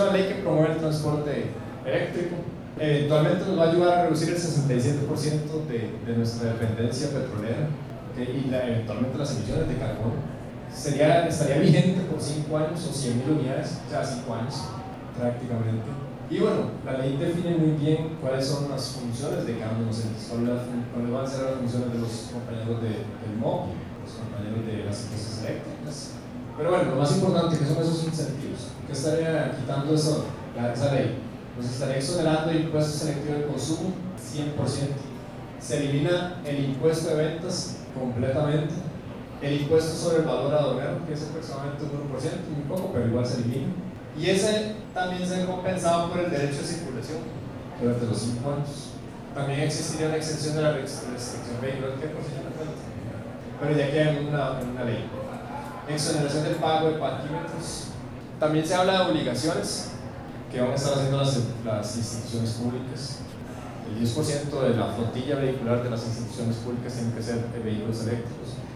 una ley que promueve el transporte eléctrico. Eventualmente nos va a ayudar a reducir el 67% de nuestra dependencia petrolera, ¿okay? Y eventualmente las emisiones de carbono. Estaría vigente por 5 años o 100.000 unidades, o sea, 5 años prácticamente. Y bueno, la ley define muy bien cuáles son las funciones de cada uno de los entes, cuáles van a ser las funciones de los compañeros del MOP, los compañeros de las empresas eléctricas. Pero bueno, lo más importante que son esos incentivos. ¿Qué estaría quitando esa ley? Pues estaría exonerando el impuesto selectivo de consumo 100%. Se elimina el impuesto de ventas completamente, el impuesto sobre el valor aduanero, que es aproximadamente un 1%, muy poco, pero igual se elimina. Y ese también se ha compensado por el derecho de circulación durante los 5 años. También existiría una exención de la restricción vehicular, que por si ya no cuenta, pero ya queda en una ley. Exoneración del pago de parquímetros. También se habla de obligaciones que van a estar haciendo las instituciones públicas. El 10% de la flotilla vehicular de las instituciones públicas tienen que ser vehículos eléctricos.